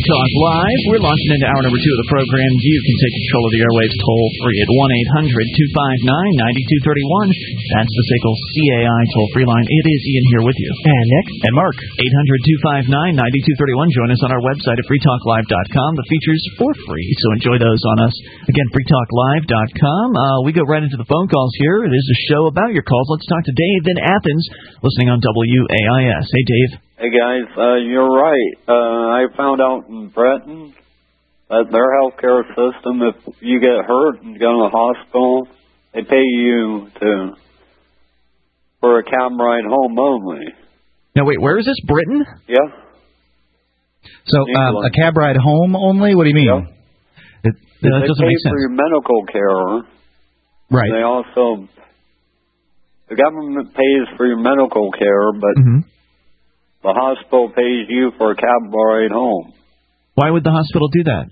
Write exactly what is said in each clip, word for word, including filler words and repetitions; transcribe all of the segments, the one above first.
Talk Live. We're launching into hour number two of the program. You can take control of the airwaves toll-free at one eight hundred two five nine nine two three one. That's the S A C L C A I toll-free line. It is Ian here with you. And Nick. And Mark. eight hundred two five nine nine two three one. Join us on our website at free talk live dot com. The features for free, so enjoy those on us. Again, free talk live dot com. Uh, we go right into the phone calls here. It is a show about your calls. Let's talk to Dave in Athens, listening on W A I S. Hey, Dave. Hey, guys, uh, you're right. Uh, I found out in Britain that their healthcare system, if you get hurt and go to the hospital, they pay you to for a cab ride home only. Now, wait, where is this? Britain? Yeah. So um, a cab ride home only? What do you mean? Yeah. It, that they doesn't pay make sense. for your medical care. Right. They also, the government pays for your medical care, but Mm-hmm. the hospital pays you for a cab ride home. Why would the hospital do that?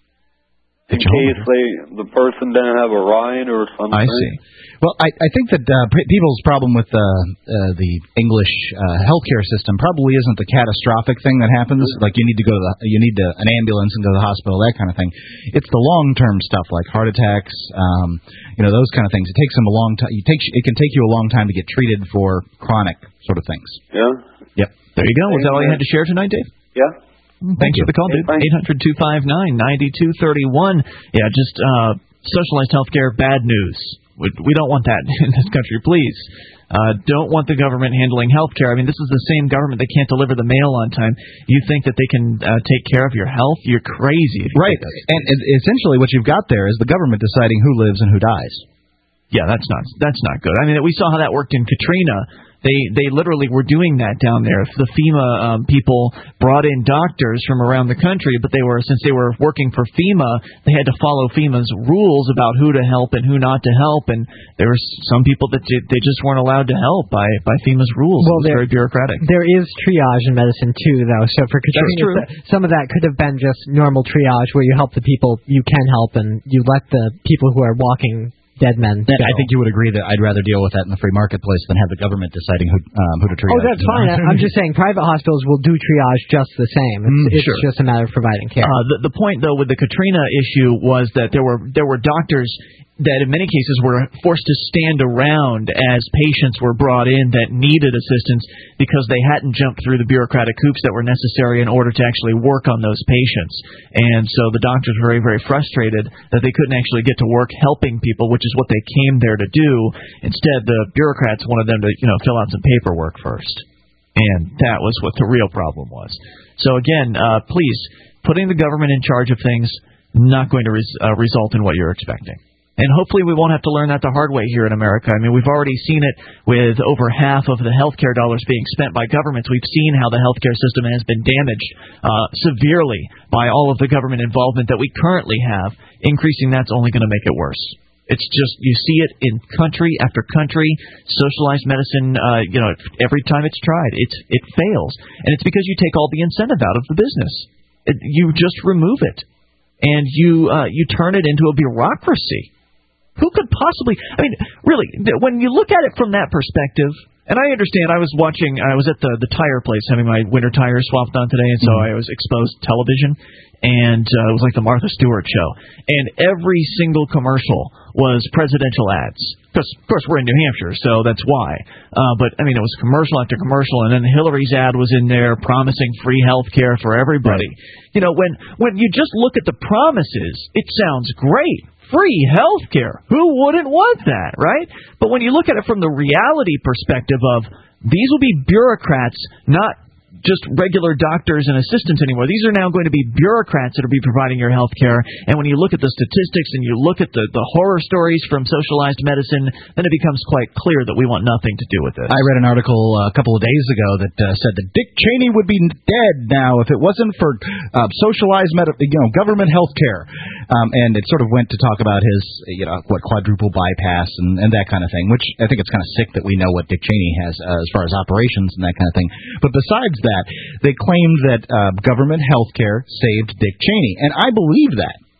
In case they, the person didn't have a ride or something. I see. Well, I, I think that uh, p- people's problem with uh, uh, the English uh, healthcare system probably isn't the catastrophic thing that happens, like you need to go to the, you need to, an ambulance and go to the hospital, that kind of thing. It's the long-term stuff like heart attacks, um, you know, those kind of things. It takes them a long time. It takes it can take you a long time to get treated for chronic sort of things. Yeah. Yep. There you go. Was that all you had to share tonight, Dave? Yeah. Thanks for the call, dude. eight hundred two five nine nine two three one. Yeah, just uh, socialized healthcare, bad news. We, we don't want that in this country, please. Uh, don't want the government handling healthcare. I mean, this is the same government that can't deliver the mail on time. You think that they can uh, take care of your health? You're crazy. Right. And, and essentially what you've got there is the government deciding who lives and who dies. Yeah, that's not that's not good. I mean, we saw how that worked in Katrina. They they literally were doing that down there. The FEMA um, people brought in doctors from around the country, but they were since they were working for FEMA, they had to follow FEMA's rules about who to help and who not to help. And there were some people that did, they just weren't allowed to help by, by FEMA's rules. Well, it was very bureaucratic. There is triage in medicine too, though. So for Katrina, some of that could have been just normal triage, where you help the people you can help, and you let the people who are walking dead men. Then I think you would agree that I'd rather deal with that in the free marketplace than have the government deciding who um, who to triage. Oh, that's fine. I'm just saying private hospitals will do triage just the same. It's, Mm, it's sure. just a matter of providing care. Uh, the, the point, though, with the Katrina issue was that there were there were doctors that in many cases were forced to stand around as patients were brought in that needed assistance because they hadn't jumped through the bureaucratic hoops that were necessary in order to actually work on those patients. And so the doctors were very, very frustrated that they couldn't actually get to work helping people, which is what they came there to do. Instead, the bureaucrats wanted them to, you know, fill out some paperwork first. And that was what the real problem was. So again, uh, please, putting the government in charge of things, not going to res- uh, result in what you're expecting. And hopefully we won't have to learn that the hard way here in America. I mean, we've already seen it with over half of the healthcare dollars being spent by governments. We've seen how the healthcare system has been damaged uh, severely by all of the government involvement that we currently have. Increasing that's only going to make it worse. It's just, you see it in country after country. Socialized medicine, uh, you know, every time it's tried, it's, it fails. And it's because you take all the incentive out of the business. It, you just remove it. And you uh, you turn it into a bureaucracy. Who could possibly, I mean, really, when you look at it from that perspective, and I understand, I was watching, I was at the, the tire place having my winter tires swapped on today, and so mm-hmm. I was exposed to television, and uh, it was like the Martha Stewart show. And every single commercial was presidential ads. Because, of course, we're in New Hampshire, so that's why. Uh, but, I mean, it was commercial after commercial, and then Hillary's ad was in there promising free health care for everybody. Right. You know, when when you just look at the promises, it sounds great. Free health care. Who wouldn't want that, right? But when you look at it from the reality perspective of these will be bureaucrats, not just regular doctors and assistants anymore. These are now going to be bureaucrats that will be providing your health care. And when you look at the statistics and you look at the, the horror stories from socialized medicine, then it becomes quite clear that we want nothing to do with this. I read an article uh, a couple of days ago that uh, said that Dick Cheney would be dead now if it wasn't for uh, socialized med- you know, government health care. Um, and it sort of went to talk about his, you know, what quadruple bypass and, and that kind of thing, which I think it's kind of sick that we know what Dick Cheney has uh, as far as operations and that kind of thing. But besides that, they claimed that uh, government health care saved Dick Cheney. And I believe that.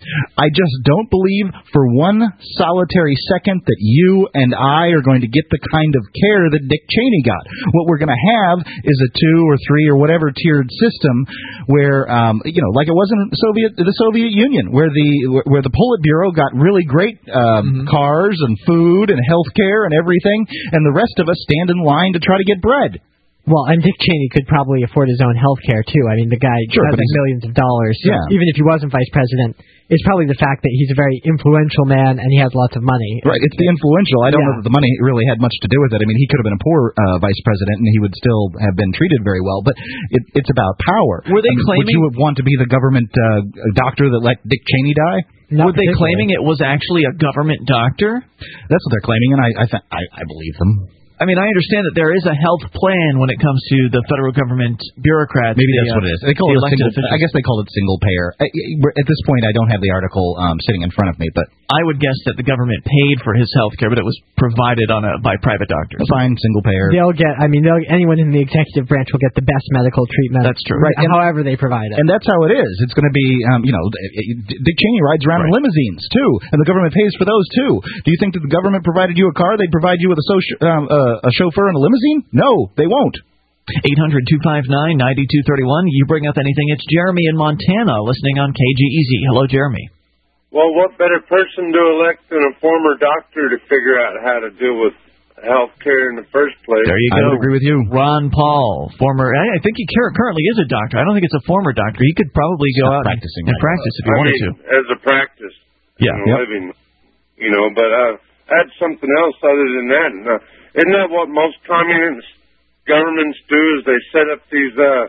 I just don't believe for one solitary second that you and I are going to get the kind of care that Dick Cheney got. What we're going to have is a two or three or whatever tiered system where, um, you know, like it was in Soviet, the Soviet Union, where the where the Politburo got really great um, mm-hmm. cars and food and health care and everything, and the rest of us stand in line to try to get bread. Well, and Dick Cheney could probably afford his own health care, too. I mean, the guy sure, has like millions of dollars. So yeah. Even if he wasn't vice president, it's probably the fact that he's a very influential man and he has lots of money. Right, it's the influential. I don't yeah. know that the money really had much to do with it. I mean, he could have been a poor uh, vice president and he would still have been treated very well, but it, it's about power. Were they I mean, claiming... Would you want to be the government uh, doctor that let Dick Cheney die? Not Were they claiming it was actually a government doctor? That's what they're claiming, and I I, th- I, I believe them. I mean, I understand that there is a health plan when it comes to the federal government bureaucrats. Maybe the, that's uh, what it is. They call the it single, officials. I guess they call it single payer. At this point, I don't have the article um, sitting in front of me, but I would guess that the government paid for his health care, but it was provided on a by private doctors. Fine, single payer. They'll get. I mean, they'll, anyone in the executive branch will get the best medical treatment. That's true, right? And, however they provide it, and that's how it is. It's going to be, um, you know, Dick Cheney rides around right. in limousines too, and the government pays for those too. Do you think that the government provided you a car? They'd provide you with a, soci- um, uh, a chauffeur and a limousine? No, they won't. eight hundred two five nine nine two three one. You bring up anything. It's Jeremy in Montana listening on K G E Z. Hello, Jeremy. Well, what better person to elect than a former doctor to figure out how to deal with health care in the first place? There you go. I would agree with you. Ron Paul, former, I think he currently is a doctor. I don't think it's a former doctor. He could probably go Stop out practicing and, and practice if he I wanted mean, to. As a practice. Yeah. You know, Yep. living, you know, but uh, I had something else other than that. And, uh, isn't that what most communist governments do is they set up these uh,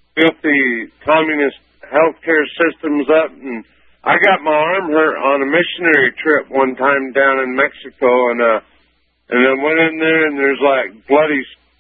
filthy communist healthcare systems up? And I got my arm hurt on a missionary trip one time down in Mexico, and uh, and then went in there, and there's like bloody,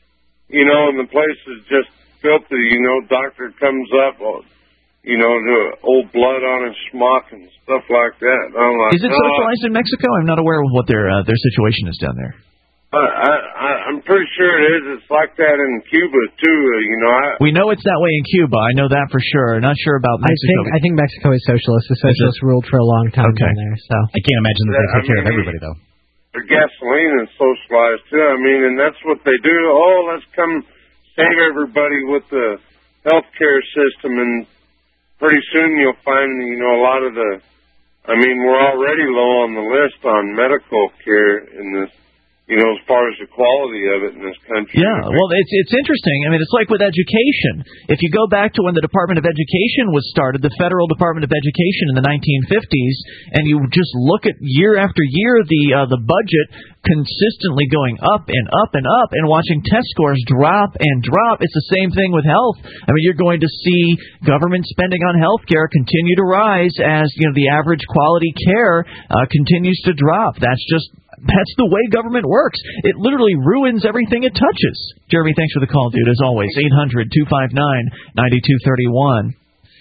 you know, and the place is just filthy. You know, doctor comes up, you know, to old blood on his smock and stuff like that. And I'm like, is it oh, socialized in Mexico? I'm not aware of what their uh, their situation is down there. I, I, I'm pretty sure it is. It's like that in Cuba too. You know, I, we know it's that way in Cuba. I know that for sure. Not sure about I Mexico. think I think Mexico is socialist. The socialists ruled for a long time Okay. down there. So I can't imagine that they Yeah, take I care of mean, everybody, though. their gasoline is socialized too. I mean, and that's what they do. Oh, let's come save everybody with the healthcare system, and pretty soon you'll find, you know, a lot of the. I mean, we're already low on the list on medical care in this. You know, as far as the quality of it in this country. Yeah, well, it's it's interesting. I mean, it's like with education. If you go back to when the Department of Education was started, the Federal Department of Education in the nineteen fifties, and you just look at year after year the uh, the budget consistently going up and up and up, and watching test scores drop and drop. It's the same thing with health. I mean, you're going to see government spending on health care continue to rise as, you know, the average quality care uh, continues to drop. That's just That's the way government works. It literally ruins everything it touches. Jeremy, thanks for the call, dude, as always. eight hundred two five nine nine two three one.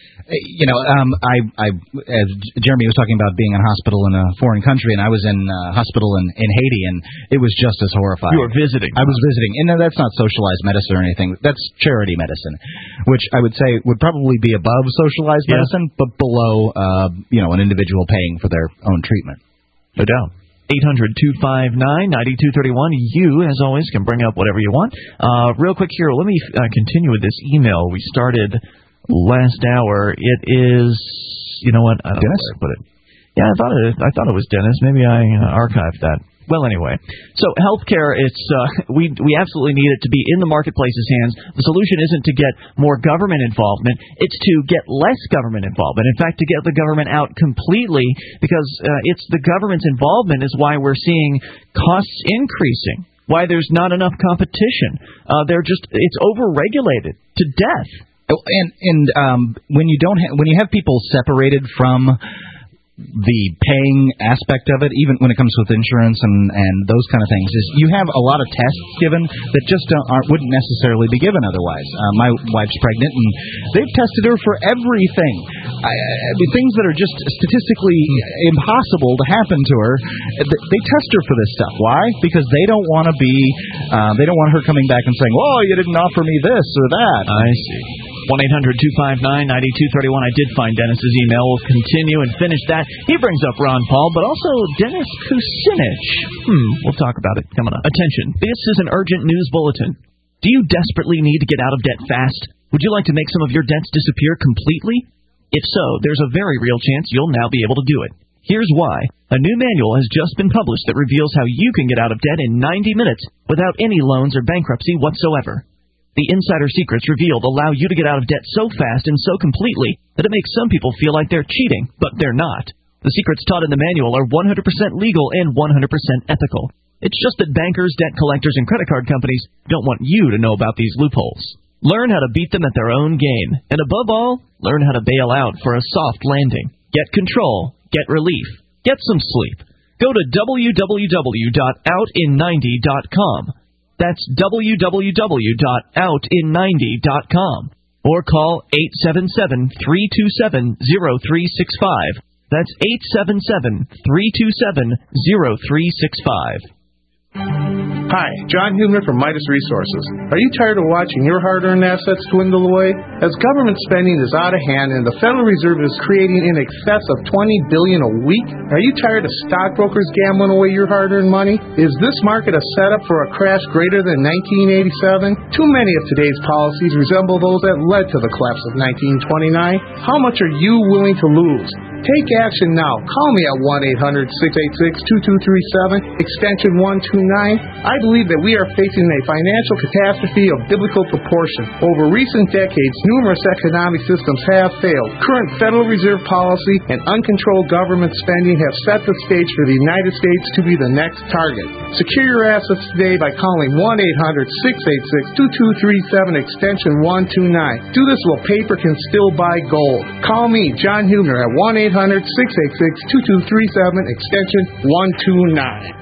You know, um, I, I, as Jeremy was talking about being in a hospital in a foreign country, and I was in a hospital in, in Haiti, and it was just as horrifying. You were visiting. I was visiting, and that's not socialized medicine or anything. That's charity medicine, which I would say would probably be above socialized Yeah. medicine, but below, uh, you know, an individual paying for their own treatment. No doubt. eight hundred two five nine nine two three one. You, as always, can bring up whatever you want. Uh, real quick here, let me uh, continue with this email we started last hour. It is, you know what? I don't Dennis? know where I put it. Yeah, I thought it. I thought it was Dennis. Maybe I uh, archived that. Well, anyway, so healthcare, it's uh, we we absolutely need it to be in the marketplace's hands. The solution isn't to get more government involvement; it's to get less government involvement. In fact, to get the government out completely, because uh, it's the government's involvement is why we're seeing costs increasing. Why there's not enough competition. Uh, they're just it's overregulated to death. Oh, and and um, when you don't ha- when you have people separated from the paying aspect of it, even when it comes with insurance and, and those kind of things, is you have a lot of tests given that just don't, aren't, wouldn't necessarily be given otherwise. Uh, my wife's pregnant, and they've tested her for everything. I, I mean, things that are just statistically impossible to happen to her. They test her for this stuff. Why? Because they don't want to be, uh, they don't want her coming back and saying, "Oh, you didn't offer me this or that." I see. one eight hundred two five nine nine two three one. I did find Dennis's email. We'll continue and finish that. He brings up Ron Paul, but also Dennis Kucinich. Hmm, we'll talk about it coming up. Attention, this is an urgent news bulletin. Do you desperately need to get out of debt fast? Would you like to make some of your debts disappear completely? If so, there's a very real chance you'll now be able to do it. Here's why. A new manual has just been published that reveals how you can get out of debt in ninety minutes without any loans or bankruptcy whatsoever. The insider secrets revealed allow you to get out of debt so fast and so completely that it makes some people feel like they're cheating, but they're not. The secrets taught in the manual are one hundred percent legal and one hundred percent ethical. It's just that bankers, debt collectors, and credit card companies don't want you to know about these loopholes. Learn how to beat them at their own game. And above all, learn how to bail out for a soft landing. Get control. Get relief. Get some sleep. Go to w w w dot out in ninety dot com. That's w w w dot out in ninety dot com. Or call eight seven seven, three two seven, zero three six five. That's eight seven seven, three two seven, zero three six five. Hi, John Huebner from Midas Resources. Are you tired of watching your hard-earned assets dwindle away? As government spending is out of hand and the Federal Reserve is creating in excess of twenty billion dollars a week, are you tired of stockbrokers gambling away your hard-earned money? Is this market a setup for a crash greater than nineteen eighty-seven? Too many of today's policies resemble those that led to the collapse of nineteen twenty-nine. How much are you willing to lose? Take action now. Call me at one eight hundred, six eight six, two two three seven, extension one two nine. I believe that we are facing a financial catastrophe of biblical proportion. Over recent decades, numerous economic systems have failed. Current Federal Reserve policy and uncontrolled government spending have set the stage for the United States to be the next target. Secure your assets today by calling one eight hundred, six eight six, two two three seven, extension one two nine. Do this while paper can still buy gold. Call me, John Huebner, at one eight hundred, six eight six, two two three seven, extension one two nine.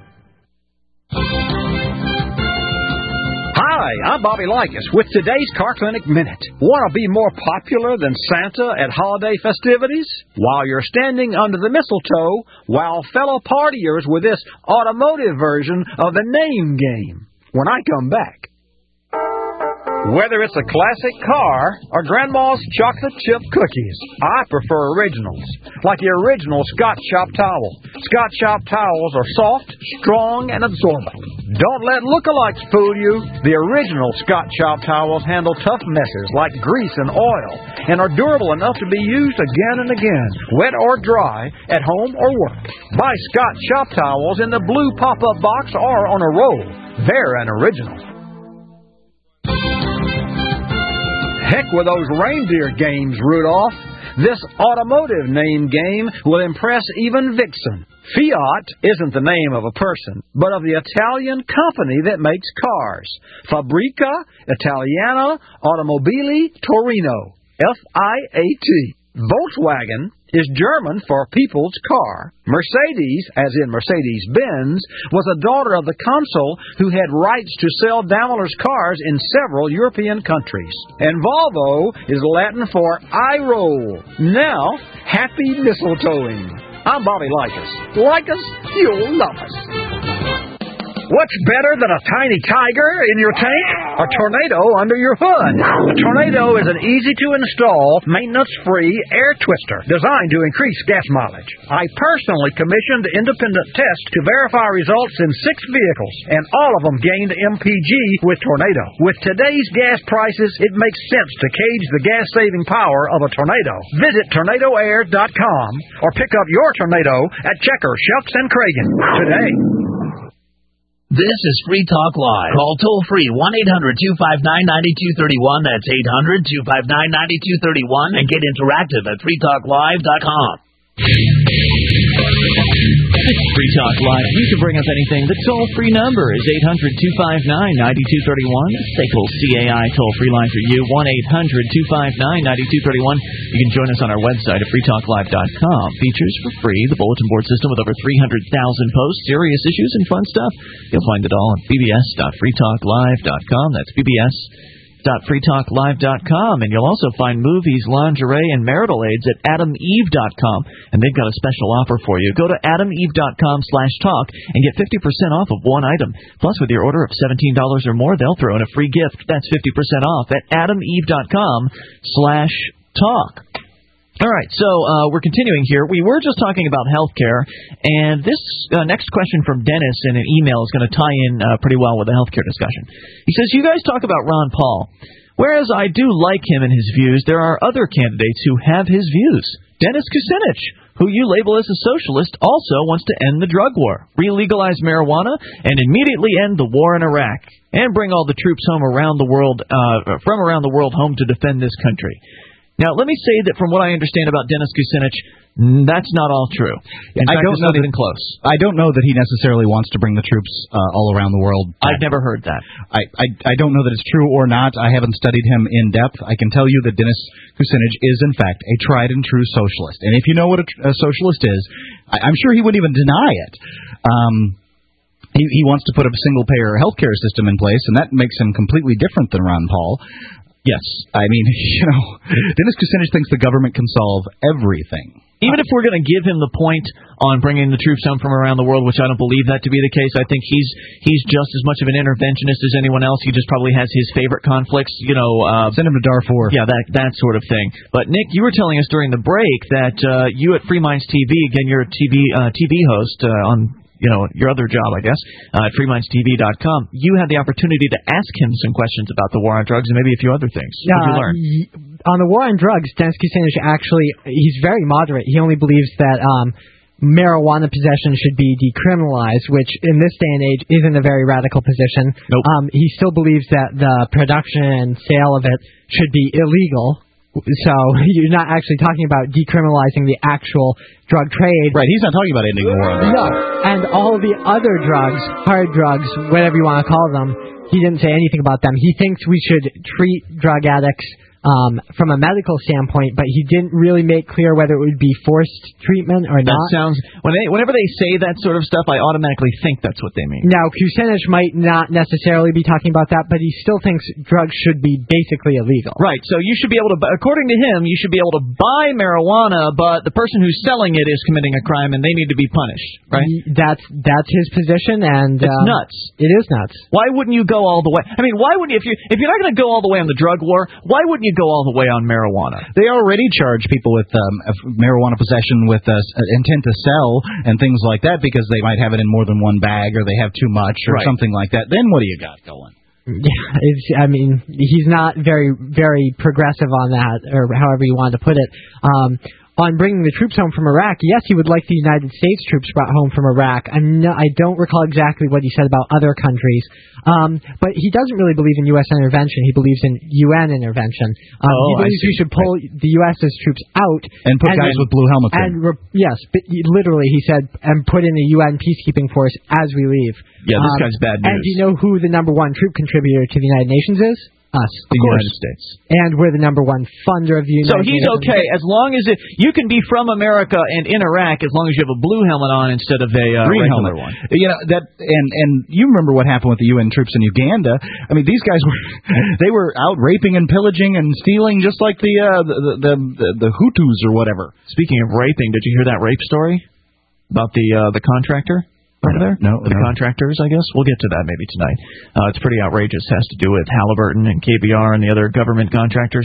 Hi, I'm Bobby Likas with today's Car Clinic Minute. Want to be more popular than Santa at holiday festivities? While you're standing under the mistletoe, wow fellow partiers with this automotive version of the name game. When I come back. Whether it's a classic car or Grandma's chocolate chip cookies, I prefer originals, like the original Scott Shop towel. Scott Shop towels are soft, strong, and absorbent. Don't let lookalikes fool you. The original Scott Shop towels handle tough messes like grease and oil and are durable enough to be used again and again, wet or dry, at home or work. Buy Scott Shop towels in the blue pop-up box or on a roll. They're an original. Heck with those reindeer games, Rudolph. This automotive name game will impress even Vixen. Fiat isn't the name of a person, but of the Italian company that makes cars. Fabbrica Italiana Automobili Torino. F I A T. Volkswagen is German for people's car. Mercedes, as in Mercedes-Benz, was a daughter of the consul who had rights to sell Daimler's cars in several European countries. And Volvo is Latin for I roll. Now, happy mistletoeing. I'm Bobby Likas. Like us, you'll love us. What's better than a tiny tiger in your tank? A tornado under your hood. A tornado is an easy-to-install, maintenance-free air twister designed to increase gas mileage. I personally commissioned independent tests to verify results in six vehicles, and all of them gained M P G with Tornado. With today's gas prices, it makes sense to gauge the gas-saving power of a tornado. Visit tornado air dot com or pick up your Tornado at Checker, Shucks, and Cragen today. This is Free Talk Live. Call toll-free one eight hundred, two five nine, nine two three one. That's eight hundred, two five nine, nine two three one. And get interactive at free talk live dot com. Free Talk Live. You can bring up anything. The toll-free number is eight hundred, two five nine, nine two three one. Staples C A I toll-free line for you, one eight hundred, two five nine, nine two three one. You can join us on our website at free talk live dot com. Features for free, the bulletin board system with over three hundred thousand posts, serious issues, and fun stuff. You'll find it all at b b s dot free talk live dot com. That's B B S dot free talk live dot com, and you'll also find movies, lingerie, and marital aids at adam eve dot com, and they've got a special offer for you. Go to adam eve dot com slash talk and get fifty percent off of one item. Plus, with your order of seventeen dollars or more, they'll throw in a free gift. That's fifty percent off at adam eve dot com slash talk. All right, so uh, we're continuing here. We were just talking about healthcare, and this uh, next question from Dennis in an email is going to tie in uh, pretty well with the healthcare discussion. He says, you guys talk about Ron Paul. Whereas I do like him and his views, there are other candidates who have his views. Dennis Kucinich, who you label as a socialist, also wants to end the drug war, re-legalize marijuana, and immediately end the war in Iraq, and bring all the troops home around the world, uh, from around the world home to defend this country. Now, let me say that from what I understand about Dennis Kucinich, that's not all true. In I fact, don't it's know not that, even close. I don't know that he necessarily wants to bring the troops uh, all around the world. I've never heard that. I, I I don't know that it's true or not. I haven't studied him in depth. I can tell you that Dennis Kucinich is, in fact, a tried and true socialist. And if you know what a, a socialist is, I, I'm sure he wouldn't even deny it. Um, he, he wants to put a single-payer healthcare system in place, and that makes him completely different than Ron Paul. Yes. I mean, you know, Dennis Kucinich thinks the government can solve everything. Even if we're going to give him the point on bringing the troops home from around the world, which I don't believe that to be the case, I think he's he's just as much of an interventionist as anyone else. He just probably has his favorite conflicts, you know. Uh, Send him to Darfur. Yeah, that that sort of thing. But, Nick, you were telling us during the break that uh, you at Free Minds T V, again, you're a T V, uh, T V host uh, on... you know, your other job, I guess, uh, at free minds T V dot com, you had the opportunity to ask him some questions about the war on drugs and maybe a few other things. What did you learn? Uh, on the war on drugs, Dennis Kucinich actually, he's very moderate. He only believes that um, marijuana possession should be decriminalized, which in this day and age isn't a very radical position. Nope. Um, he still believes that the production and sale of it should be illegal. So you're not actually talking about decriminalizing the actual drug trade. Right, he's not talking about ending the war on drugs. No, and all the other drugs, hard drugs, whatever you want to call them, he didn't say anything about them. He thinks we should treat drug addicts um, from a medical standpoint, but he didn't really make clear whether it would be forced treatment or that not. Sounds when they, whenever they say that sort of stuff, I automatically think that's what they mean. Now, Kucinich might not necessarily be talking about that, but he still thinks drugs should be basically illegal. Right, so you should be able to, according to him, you should be able to buy marijuana, but the person who's selling it is committing a crime and they need to be punished, right? He, that's that's his position, and it's um, nuts. It is nuts. Why wouldn't you go all the way? I mean, why wouldn't you, if you if you're not going to go all the way on the drug war, why wouldn't you go all the way on marijuana? They already charge people with um, marijuana possession with uh, intent to sell and things like that because they might have it in more than one bag or they have too much or right. something like that. Then what do you got going? Yeah, it's, I mean, he's not very, very progressive on that, or however you wanted to put it. Um, on bringing the troops home from Iraq, yes, he would like the United States troops brought home from Iraq. I'm no, I don't recall exactly what he said about other countries, um, but he doesn't really believe in U S intervention. He believes in U N intervention. Um, oh, he believes we should pull right. the U S's troops out and put and, guys with blue helmets and in. Re- yes, but he, literally, he said, and put in a U N peacekeeping force as we leave. Yeah, this um, guy's bad news. And do you know who the number one troop contributor to the United Nations is? Us, the United States. And we're the number one funder of the United States. So he's Nations. okay as long as it, you can be from America and in Iraq as long as you have a blue helmet on instead of a uh, green regular helmet. one. You know that, and and you remember what happened with the U N troops in Uganda? I mean, these guys were they were out raping and pillaging and stealing just like the uh, the, the the the Hutus or whatever. Speaking of raping, did you hear that rape story about the uh, the contractor? Over there? No. The no. contractors, I guess? We'll get to that maybe tonight. Uh, it's pretty outrageous. It has to do with Halliburton and K B R and the other government contractors.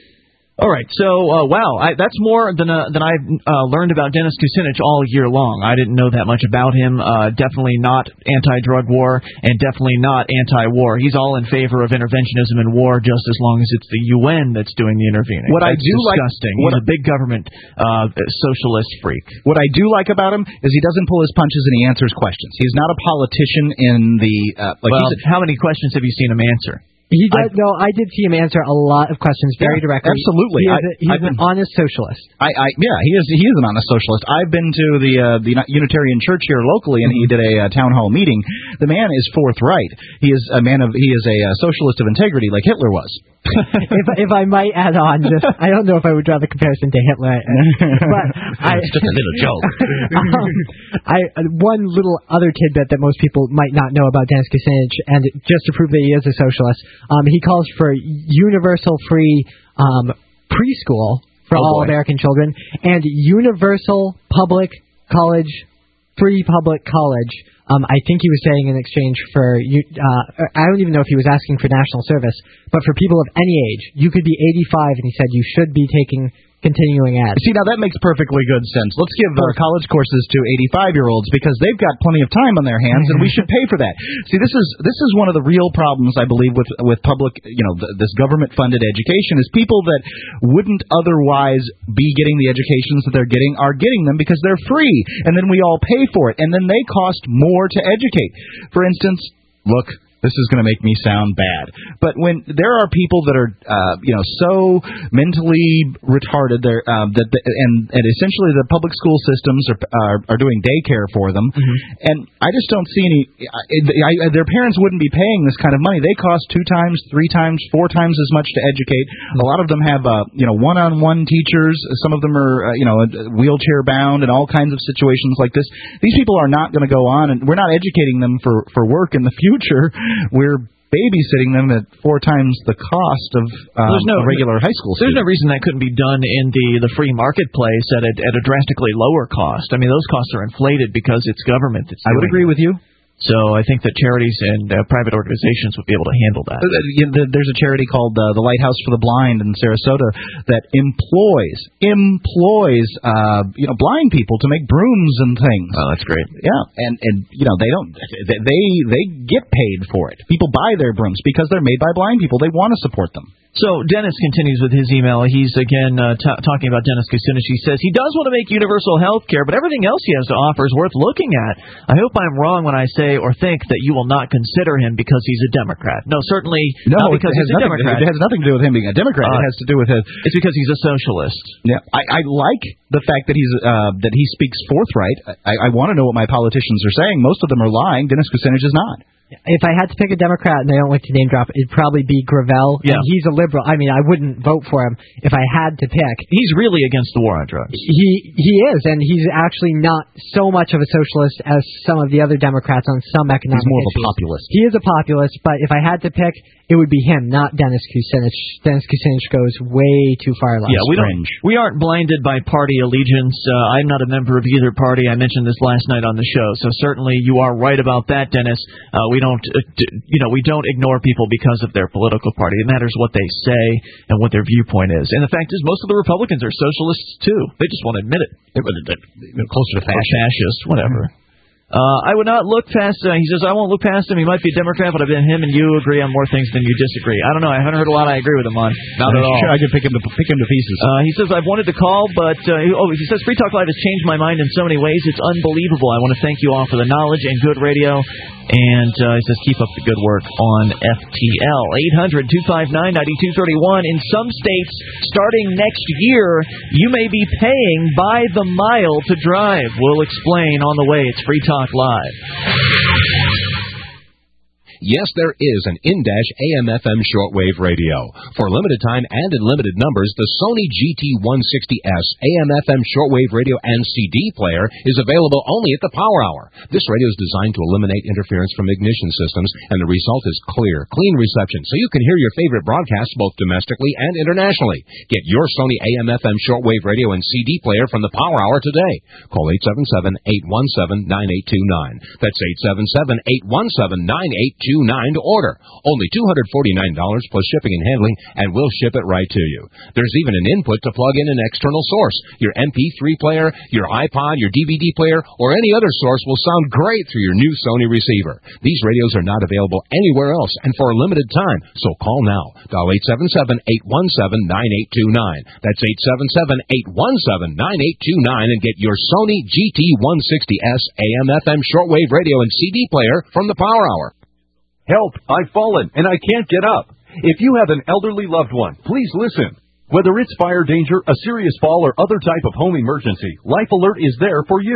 All right, so, uh, wow, I, that's more than uh, than I've uh, learned about Dennis Kucinich all year long. I didn't know that much about him. Uh, definitely not anti-drug war and definitely not anti-war. He's all in favor of interventionism and war just as long as it's the U N that's doing the intervening. What that's I do disgusting. Like, what He's a big government uh, socialist freak. What I do like about him is he doesn't pull his punches and he answers questions. He's not a politician in the... Uh, like well, he's a, how many questions have you seen him answer? He does, no, I did see him answer a lot of questions very yeah, directly. Absolutely, he is I, a, he's I've an been, honest socialist. I, I, yeah, he is. He is an honest socialist. I've been to the uh, the Unitarian Church here locally, and mm-hmm. he did a uh, town hall meeting. The man is forthright. He is a man of. He is a uh, socialist of integrity, like Hitler was. if if I might add on, just I don't know if I would draw the comparison to Hitler, but I, it's just a little joke. um, I one little other tidbit that most people might not know about Dennis Kucinich, and just to prove that he is a socialist, um, he calls for universal free um, preschool for oh all boy. American children and universal public college, free public college. Um, I think he was saying in exchange for, uh, I don't even know if he was asking for national service, but for people of any age. You could be eighty-five, and he said you should be taking continuing ed. See, now that makes perfectly good sense. Let's give uh, college courses to eighty-five-year-olds because they've got plenty of time on their hands, and we should pay for that. See, this is this is one of the real problems, I believe, with with public, you know, th- this government-funded education is people that wouldn't otherwise be getting the educations that they're getting are getting them because they're free, and then we all pay for it, and then they cost more to educate. For instance, look. This is going to make me sound bad, but when there are people that are, uh, you know, so mentally retarded, they're, uh, that the, and and essentially the public school systems are are, are doing daycare for them, mm-hmm. and I just don't see any. I, I, their parents wouldn't be paying this kind of money. They cost two times, three times, four times as much to educate. A lot of them have, uh, you know, one-on-one teachers. Some of them are, uh, you know, wheelchair bound and all kinds of situations like this. These people are not going to go on, and we're not educating them for for work in the future. We're babysitting them at four times the cost of um, no, a regular high school student. There's no reason that couldn't be done in the, the free marketplace at a, at a drastically lower cost. I mean, those costs are inflated because it's government that's I would agree it. with you. So I think that charities and uh, private organizations would be able to handle that. There's a charity called uh, the Lighthouse for the Blind in Sarasota that employs employs uh, you know blind people to make brooms and things. Oh, that's great. Yeah, and and you know they don't they they they get paid for it. People buy their brooms because they're made by blind people. They want to support them. So Dennis continues with his email. He's, again, uh, t- talking about Dennis Kucinich. He says he does want to make universal health care, but everything else he has to offer is worth looking at. I hope I'm wrong when I say or think that you will not consider him because he's a Democrat. No, certainly no, not because he's a nothing, Democrat. It has nothing to do with him being a Democrat. Uh, it has to do with his... It's because he's a socialist. Yeah, I, I like the fact that he's uh, that he speaks forthright. I, I want to know what my politicians are saying. Most of them are lying. Dennis Kucinich is not. If I had to pick a Democrat, and I don't like to name drop, it'd probably be Gravel. Yeah. And he's a liberal. I mean, I wouldn't vote for him if I had to pick. He's really against the war on drugs. He he is, and he's actually not so much of a socialist as some of the other Democrats on some economic issues. He's more issues. of a populist. He is a populist, but if I had to pick, it would be him, not Dennis Kucinich. Dennis Kucinich goes way too far left. Yeah, we don't. We aren't blinded by party allegiance. Uh, I'm not a member of either party. I mentioned this last night on the show, so certainly you are right about that, Dennis. Uh, we don't. Uh, d- You know, we don't ignore people because of their political party. It matters what they say and what their viewpoint is. And the fact is, most of the Republicans are socialists, too. They just won't admit it. They're closer to fascist. fascist, whatever. Uh, I would not look past, uh, he says, I won't look past him. He might be a Democrat, but I bet him and you agree on more things than you disagree. I don't know. I haven't heard a lot I agree with him on. Not at all. Sure, I could pick him to, pick him to pieces. Uh, he says, I've wanted to call, but, uh, oh, he says, Free Talk Live has changed my mind in so many ways. It's unbelievable. I want to thank you all for the knowledge and good radio. And uh, he says, keep up the good work on F T L. eight hundred, two five nine, nine two three one. In some states, starting next year, you may be paying by the mile to drive. We'll explain on the way. It's Free Talk Live. Yes, there is an in-dash A M F M shortwave radio. For limited time and in limited numbers, the Sony G T one sixty S A M F M shortwave radio and C D player is available only at the Power Hour. This radio is designed to eliminate interference from ignition systems, and the result is clear, clean reception, so you can hear your favorite broadcasts both domestically and internationally. Get your Sony A M F M shortwave radio and C D player from the Power Hour today. Call eight seven seven, eight one seven, nine eight two nine. That's eight seven seven, eight one seven, nine eight two nine to order. Only two hundred forty-nine dollars plus shipping and handling, and we'll ship it right to you. There's even an input to plug in an external source. Your M P three player, your iPod, your D V D player, or any other source will sound great through your new Sony receiver. These radios are not available anywhere else and for a limited time, so call now. Dial eight seven seven, eight one seven, nine eight two nine. That's eight seven seven, eight one seven, nine eight two nine and get your Sony G T one sixty S A M F M shortwave radio and C D player from the Power Hour. Help! I've fallen, and I can't get up. If you have an elderly loved one, please listen. Whether it's fire danger, a serious fall, or other type of home emergency, Life Alert is there for you.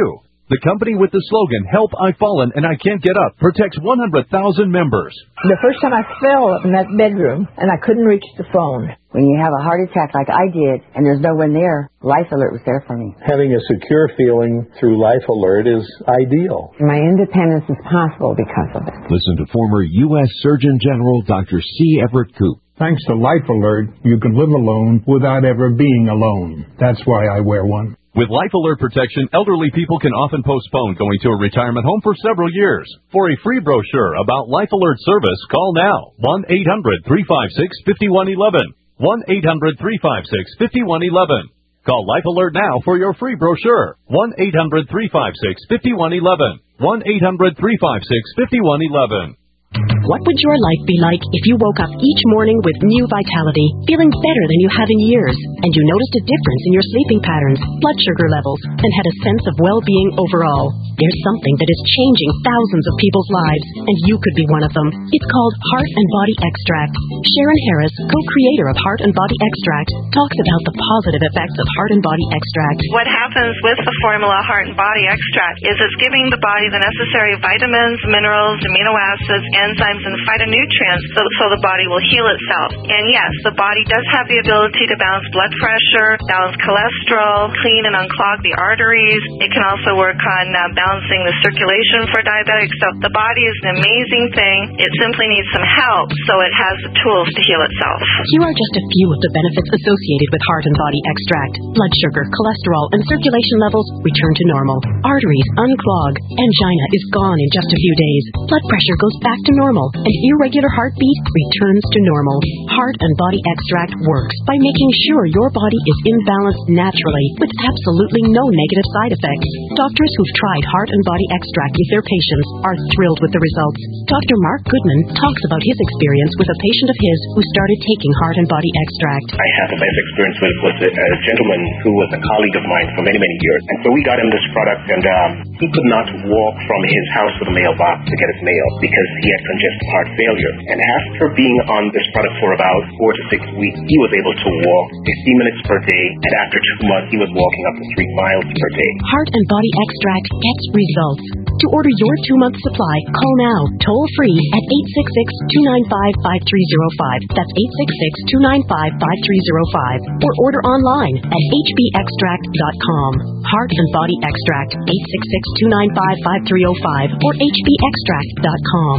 The company with the slogan, Help, I've Fallen and I Can't Get Up, protects one hundred thousand members. The first time I fell in that bedroom and I couldn't reach the phone. When you have a heart attack like I did and there's no one there, Life Alert was there for me. Having a secure feeling through Life Alert is ideal. My independence is possible because of it. Listen to former U S Surgeon General Doctor C. Everett Koop. Thanks to Life Alert, you can live alone without ever being alone. That's why I wear one. With Life Alert protection, elderly people can often postpone going to a retirement home for several years. For a free brochure about Life Alert service, call now. one eight hundred three five six five one one one. one eight hundred three five six five one one one. Call Life Alert now for your free brochure. one eight hundred three five six five one one one. one eight hundred three five six five one one one. What would your life be like if you woke up each morning with new vitality, feeling better than you have in years, and you noticed a difference in your sleeping patterns, blood sugar levels, and had a sense of well-being overall? There's something that is changing thousands of people's lives, and you could be one of them. It's called Heart and Body Extract. Sharon Harris, co-creator of Heart and Body Extract, talks about the positive effects of Heart and Body Extract. What happens with the formula Heart and Body Extract is it's giving the body the necessary vitamins, minerals, amino acids, enzymes, and phytonutrients so, so the body will heal itself. And yes, the body does have the ability to balance blood pressure, balance cholesterol, clean and unclog the arteries. It can also work on uh, balancing the circulation for diabetics. So the body is an amazing thing. It simply needs some help so it has the tools to heal itself. Here are just a few of the benefits associated with Heart and Body Extract. Blood sugar, cholesterol, and circulation levels return to normal. Arteries unclog. Angina is gone in just a few days. Blood pressure goes back to normal, and irregular heartbeat returns to normal. Heart and Body Extract works by making sure your body is in balance naturally with absolutely no negative side effects. Doctors who've tried Heart and Body Extract with their patients are thrilled with the results. Doctor Mark Goodman talks about his experience with a patient of his who started taking Heart and Body Extract. I had the best experience with was a, a gentleman who was a colleague of mine for many, many years. And so we got him this product, and um, he could not walk from his house to the mailbox to get his mail because he had congestive heart failure. And after being on this product for about four to six weeks, he was able to walk fifteen minutes per day, and after two months, he was walking up to three miles per day. Heart and Body Extract gets results. To order your two-month supply, call now, toll-free at eight six six, two nine five, five three zero five. That's eight six six, two nine five, five three zero five. Or order online at h b extract dot com. Heart and Body Extract, eight six six, two nine five, five three zero five or h b extract dot com.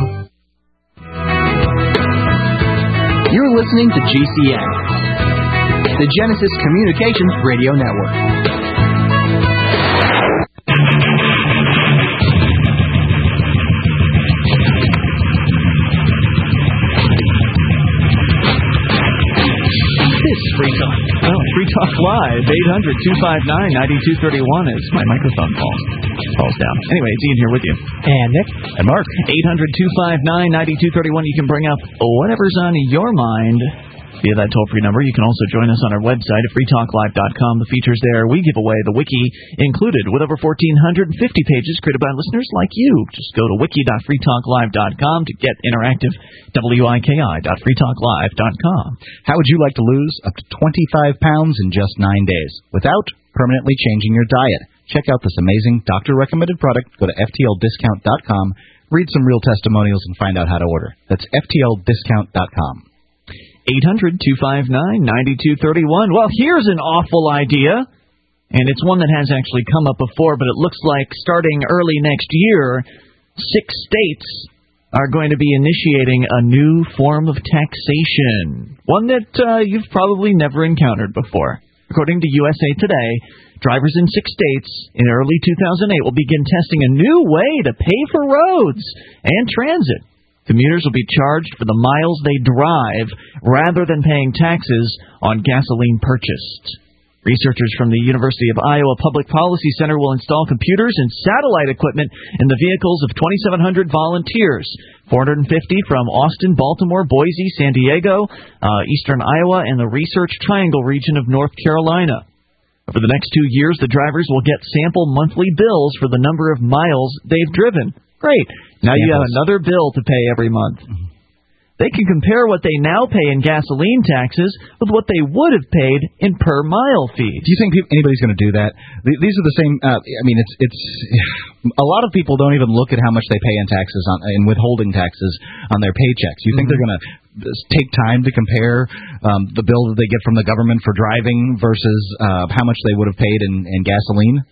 You're listening to G C N, the Genesis Communications Radio Network. Free Talk. Oh, Free Talk Live. eight hundred, two five nine, nine two three one is my microphone falls. Falls down. Anyway, it's Ian here with you. And Nick. And Mark. eight hundred, two five nine, nine two three one. You can bring up whatever's on your mind via that toll-free number. You can also join us on our website at free talk live dot com. The features there, we give away the wiki included with over one thousand four hundred fifty pages created by listeners like you. Just go to wiki dot free talk live dot com to get interactive. wiki dot free talk live dot com. How would you like to lose up to twenty-five pounds in just nine days without permanently changing your diet? Check out this amazing doctor-recommended product. Go to f t l discount dot com, read some real testimonials, and find out how to order. That's f t l discount dot com. eight hundred, two five nine, nine two three one. Well, here's an awful idea, and it's one that has actually come up before, but it looks like starting early next year, six states are going to be initiating a new form of taxation, one that uh, you've probably never encountered before. According to U S A Today, drivers in six states in early two thousand eight will begin testing a new way to pay for roads and transit. Commuters will be charged for the miles they drive rather than paying taxes on gasoline purchased. Researchers from the University of Iowa Public Policy Center will install computers and satellite equipment in the vehicles of twenty-seven hundred volunteers, four hundred fifty from Austin, Baltimore, Boise, San Diego, uh, eastern Iowa, and the Research Triangle region of North Carolina. Over the next two years, the drivers will get sample monthly bills for the number of miles they've driven. Great. Now you have another bill to pay every month. they can compare what they now pay in gasoline taxes with what they would have paid in per-mile fees. Do you think people, anybody's going to do that? These are the same. Uh, I mean, it's it's a lot of people don't even look at how much they pay in taxes on in withholding taxes on their paychecks. You think mm-hmm. they're going to take time to compare um, the bill that they get from the government for driving versus uh, how much they would have paid in, in gasoline?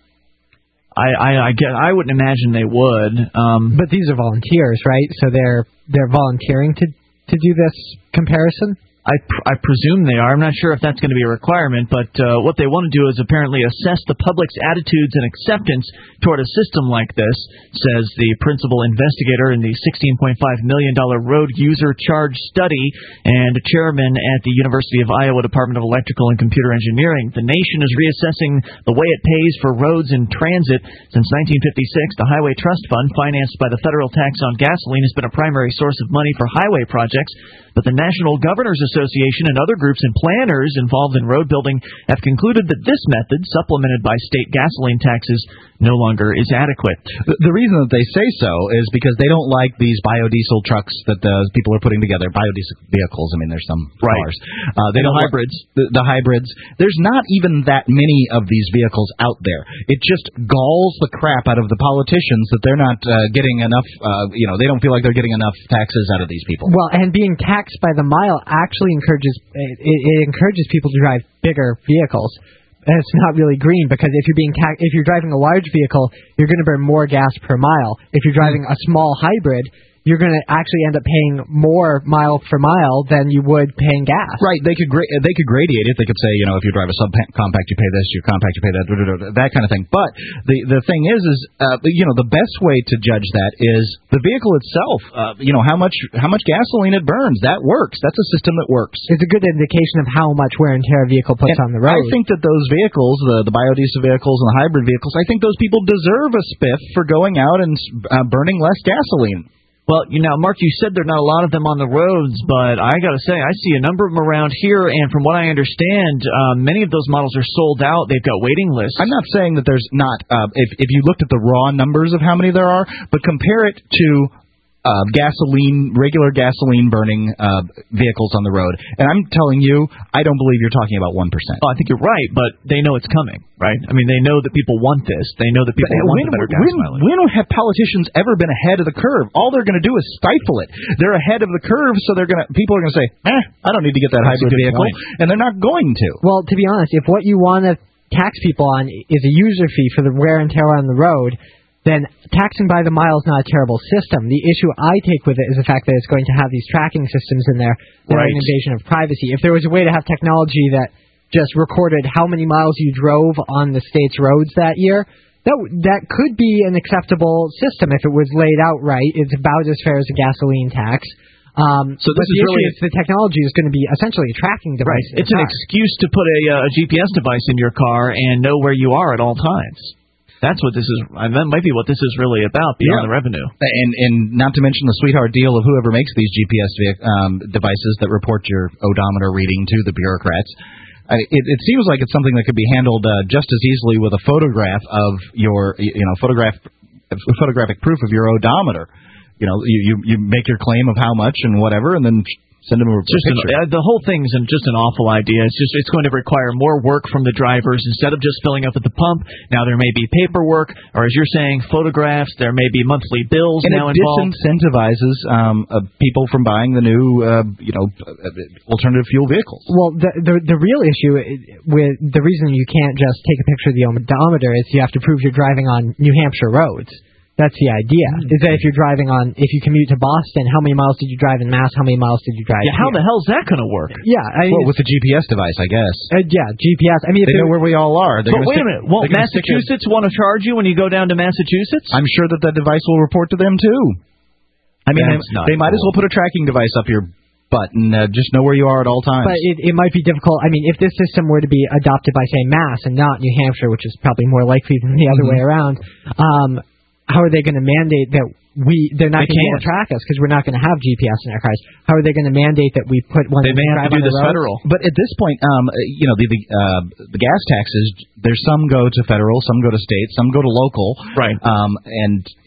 I, I, I, get, I wouldn't imagine they would. Um, but these are volunteers, right? So they're they're volunteering to, to do this comparison? I, pr- I presume they are. I'm not sure if that's going to be a requirement, but uh, what they want to do is apparently assess the public's attitudes and acceptance toward a system like this, says the principal investigator in the sixteen point five million dollars road user charge study and chairman at the University of Iowa Department of Electrical and Computer Engineering. The nation is reassessing the way it pays for roads and transit. Since nineteen fifty-six, the Highway Trust Fund, financed by the federal tax on gasoline, has been a primary source of money for highway projects. But the National Governors Association and other groups and planners involved in road building have concluded that this method, supplemented by state gasoline taxes, no longer is adequate. The, the reason that they say so is because they don't like these biodiesel trucks that uh, people are putting together, biodiesel vehicles. I mean, there's some right. cars. Uh, they and don't the hybrids. Like the, the hybrids. There's not even that many of these vehicles out there. It just galls the crap out of the politicians that they're not uh, getting enough, uh, you know, they don't feel like they're getting enough taxes out of these people. Well, and being taxed by the mile actually encourages it, it encourages people to drive bigger vehicles. And it's not really green because if you're being ta- if you're driving a large vehicle, you're going to burn more gas per mile. If you're driving a small hybrid, you're going to actually end up paying more mile for mile than you would paying gas. Right. They could gra- they could gradiate it. They could say, you know, if you drive a subcompact, you pay this. Your compact, you pay that. That kind of thing. But the the thing is, is uh, you know, the best way to judge that is the vehicle itself. Uh, you know, how much how much gasoline it burns. That works. That's a system that works. It's a good indication of how much wear and tear a vehicle puts and on the road. I think that those vehicles, the the biodiesel vehicles and the hybrid vehicles, I think those people deserve a spiff for going out and uh, burning less gasoline. Well, you know, Mark, you said there are not a lot of them on the roads, but I got to say, I see a number of them around here, and from what I understand, uh, many of those models are sold out. They've got waiting lists. I'm not saying that there's not, uh, if, if you looked at the raw numbers of how many there are, but compare it to Uh, gasoline, regular gasoline-burning uh, vehicles on the road. And I'm telling you, I don't believe you're talking about one percent. Oh, I think you're right, but they know it's coming, right? I mean, they know that people want this. They know that people but want when, the better gas when, mileage. When have politicians ever been ahead of the curve? All they're going to do is stifle it. They're ahead of the curve, so they're going to. People are going to say, eh, I don't need to get that That's hybrid vehicle. Point. And they're not going to. Well, to be honest, if what you want to tax people on is a user fee for the wear and tear on the road, then taxing by the mile is not a terrible system. The issue I take with it is the fact that it's going to have these tracking systems in there that right. are an invasion of privacy. If there was a way to have technology that just recorded how many miles you drove on the state's roads that year, that that could be an acceptable system if it was laid out right. It's about as fair as a gasoline tax. Um, so this but the is really issue is the technology is going to be essentially a tracking device. Right. It's an excuse to put a, a G P S device in your car and know where you are at all times. That's what this is. I mean, that might be what this is really about beyond yeah. the revenue. And and not to mention the sweetheart deal of whoever makes these G P S um, devices that report your odometer reading to the bureaucrats. I, it, it seems like it's something that could be handled uh, just as easily with a photograph of your, you know, photograph, photographic proof of your odometer. You know, you, you you make your claim of how much and whatever, and then send them a just picture. An, uh, the whole thing's an, just an awful idea. It's just it's going to require more work from the drivers. Instead of just filling up at the pump, now there may be paperwork, or as you're saying, photographs. There may be monthly bills and now it involved. Disincentivizes um, uh, people from buying the new, uh, you know, uh, alternative fuel vehicles. Well, the, the the real issue with the reason you can't just take a picture of the odometer is you have to prove you're driving on New Hampshire roads. That's the idea. Mm-hmm. Is that if you're driving on, if you commute to Boston, how many miles did you drive in Mass? How many miles did you drive? Yeah, how here? the hell's that going to work? Yeah, I mean, well, with the G P S device, I guess. Uh, yeah, G P S. I mean, if they know where we all are. But wait stick, a minute, won't Massachusetts want to charge you when you go down to Massachusetts? I'm sure that that device will report to them too. I mean, they, they might cool. as well put a tracking device up your butt and uh, just know where you are at all times. But it, it might be difficult. I mean, if this system were to be adopted by, say, Mass and not New Hampshire, which is probably more likely than the other mm-hmm. way around. Um, How are they going to mandate that we? They're not going to be able to track us because we're not going to have G P S in our cars. How are they going to mandate that we put one? They may have to do this federal. But at this point, um, you know, the the, uh, the gas taxes. There's some go to federal, some go to state, some go to local. Right. Um, and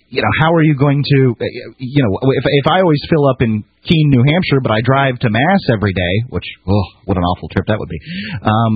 you know, how are you going to, you know, if if I always fill up in Keene, New Hampshire, but I drive to Mass every day, which, oh, what an awful trip that would be. Um,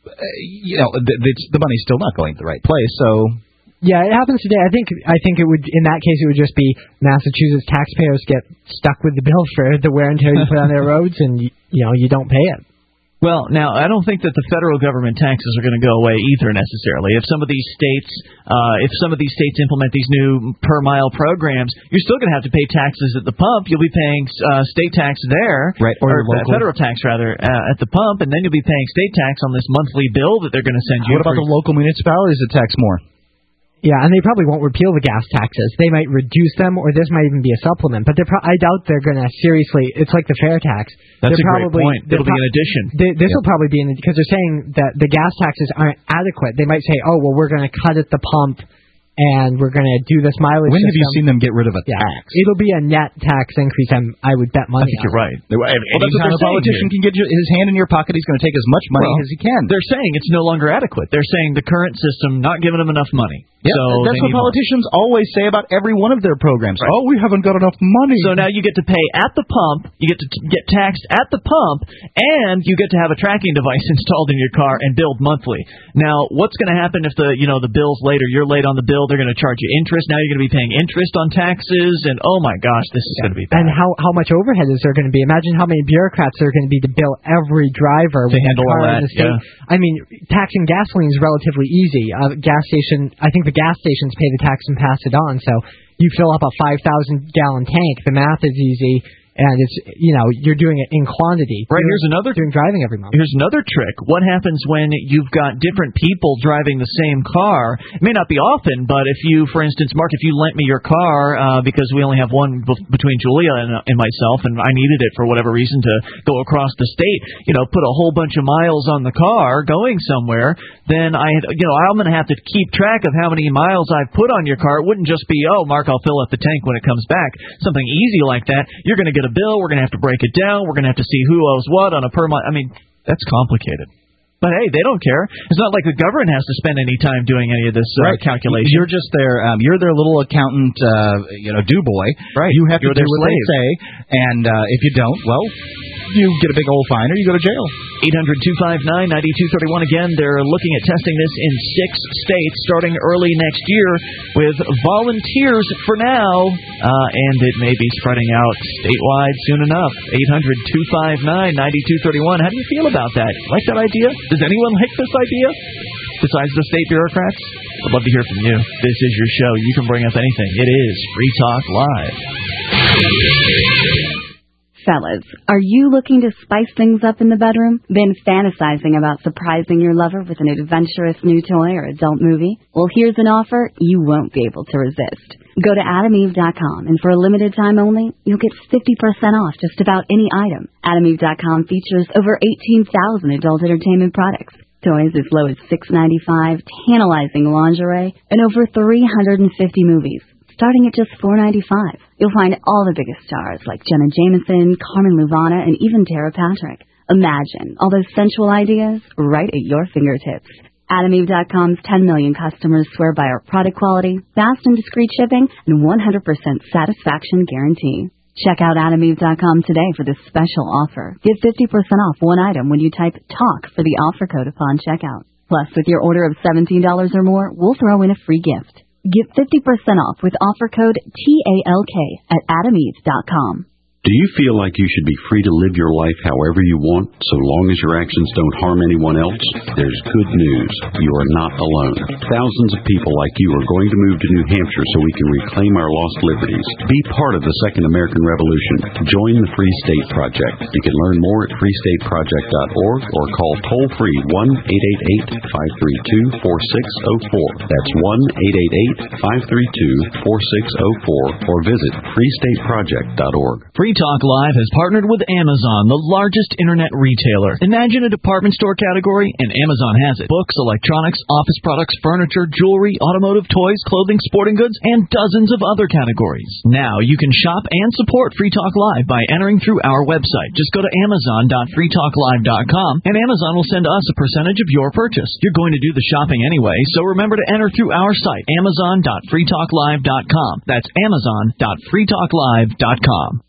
you know, the, the money's still not going to the right place, so. Yeah, it happens today. I think I think it would in that case it would just be Massachusetts taxpayers get stuck with the bill for the wear and tear you put on their roads, and you, you know you don't pay it. Well, now, I don't think that the federal government taxes are going to go away either necessarily. If some of these states, uh, if some of these states implement these new per-mile programs, you're still going to have to pay taxes at the pump. You'll be paying uh, state tax there, right, or, or local. federal tax, rather, uh, at the pump, and then you'll be paying state tax on this monthly bill that they're going to send you. What about the local municipalities that tax more? Yeah, and they probably won't repeal the gas taxes. They might reduce them, or this might even be a supplement. But they're pro- I doubt they're going to seriously. It's like the fair tax. That's they're a probably, great point. It'll pro- be an addition. They, this yeah. will probably be in because they're saying that the gas taxes aren't adequate. They might say, "Oh, well, we're going to cut at the pump, and we're going to do this mileage." When system. have you seen them get rid of a yeah. tax? It'll be a net tax increase. I'm, I would bet money. I think on you're right. Well, anytime a politician can get his hand in your pocket, he's going to take as much money well, as he can. They're saying it's no longer adequate. They're saying the current system not giving them enough money. Yeah, so that's what politicians more. always say about every one of their programs. Right. Oh, we haven't got enough money. So now you get to pay at the pump, you get to t- get taxed at the pump, and you get to have a tracking device installed in your car and billed monthly. Now, what's going to happen if the you know the bill's later? You're late on the bill. They're going to charge you interest. Now you're going to be paying interest on taxes, and oh my gosh, this is yeah. going to be bad. And how how much overhead is there going to be? Imagine how many bureaucrats there are going to be to bill every driver to handle all that. In the state. Yeah. I mean, taxing gasoline is relatively easy. Uh, gas station, I think the gas stations pay the tax and pass it on. So you fill up a five thousand gallon tank. The math is easy, and it's you know you're doing it in quantity. Right. You're here's another doing driving every month. Here's another trick. What happens when you've got different people driving the same car? It may not be often, but if you, for instance, Mark, if you lent me your car uh, because we only have one b- between Julia and, and myself, and I needed it for whatever reason to go across the state, you know, put a whole bunch of miles on the car going somewhere, then I, you know, I'm going to have to keep track of how many miles I've put on your car. It wouldn't just be, oh, Mark, I'll fill up the tank when it comes back. Something easy like that. You're going to get a bill. We're going to have to break it down. We're going to have to see who owes what on a per month. I mean, that's complicated. But hey, they don't care. It's not like the government has to spend any time doing any of this uh, right. calculation. You're just their, um, you're their little accountant, uh, you know, do boy. Right. You have you're to do what slave. they say, and uh, if you don't, well, you get a big old fine or you go to jail. eight hundred two five nine nine two three one. Again, they're looking at testing this in six states starting early next year with volunteers for now, uh, and it may be spreading out statewide soon enough. eight hundred two five nine nine two three one. How do you feel about that? Like that idea? Does anyone like this idea? Besides the state bureaucrats? I'd love to hear from you. This is your show. You can bring up anything. It is Free Talk Live. Fellas, are you looking to spice things up in the bedroom? Been fantasizing about surprising your lover with an adventurous new toy or adult movie? Well, here's an offer you won't be able to resist. Go to adam eve dot com, and for a limited time only, you'll get fifty percent off just about any item. adam eve dot com features over eighteen thousand adult entertainment products. Toys as low as six ninety-five, tantalizing lingerie, and over three hundred fifty movies, starting at just four ninety-five. You'll find all the biggest stars like Jenna Jameson, Carmen Luvana, and even Tara Patrick. Imagine all those sensual ideas right at your fingertips. adam eve dot com's ten million customers swear by our product quality, fast and discreet shipping, and one hundred percent satisfaction guarantee. Check out adam eve dot com today for this special offer. Get fifty percent off one item when you type TALK for the offer code upon checkout. Plus, with your order of seventeen dollars or more, we'll throw in a free gift. Get fifty percent off with offer code T A L K at adam eve dot com. Do you feel like you should be free to live your life however you want, so long as your actions don't harm anyone else? There's good news. You are not alone. Thousands of people like you are going to move to New Hampshire so we can reclaim our lost liberties. Be part of the Second American Revolution. Join the Free State Project. You can learn more at free state project dot org or call toll-free one eight eight eight, five three two, four six zero four. That's one eight eight eight, five three two, four six zero four or visit free state project dot org. Free Free Talk Live has partnered with Amazon, the largest internet retailer. Imagine a department store category, and Amazon has it. Books, electronics, office products, furniture, jewelry, automotive, toys, clothing, sporting goods, and dozens of other categories. Now you can shop and support Free Talk Live by entering through our website. Just go to amazon dot free talk live dot com, and Amazon will send us a percentage of your purchase. You're going to do the shopping anyway, so remember to enter through our site, amazon dot free talk live dot com. That's amazon dot free talk live dot com.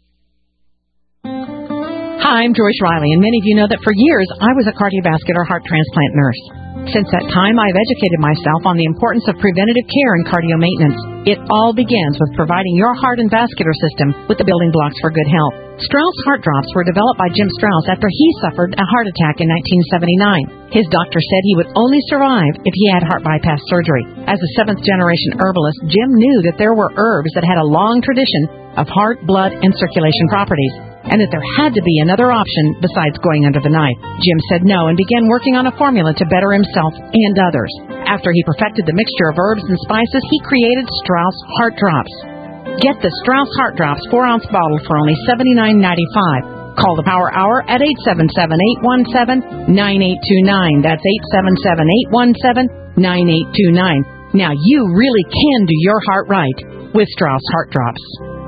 Hi, I'm Joyce Riley, and many of you know that for years I was a cardiovascular heart transplant nurse. Since that time, I've educated myself on the importance of preventative care and cardio maintenance. It all begins with providing your heart and vascular system with the building blocks for good health. Strauss Heart Drops were developed by Jim Strauss after he suffered a heart attack in nineteen seventy-nine. His doctor said he would only survive if he had heart bypass surgery. As a seventh-generation herbalist, Jim knew that there were herbs that had a long tradition of heart, blood, and circulation properties, and that there had to be another option besides going under the knife. Jim said no and began working on a formula to better himself and others. After he perfected the mixture of herbs and spices, he created Strauss Heart Drops. Get the Strauss Heart Drops four-ounce bottle for only seventy-nine ninety-five. Call the Power Hour at eight seven seven, eight one seven, nine eight two nine. That's eight seven seven, eight one seven, nine eight two nine. Now you really can do your heart right with Strauss Heart Drops.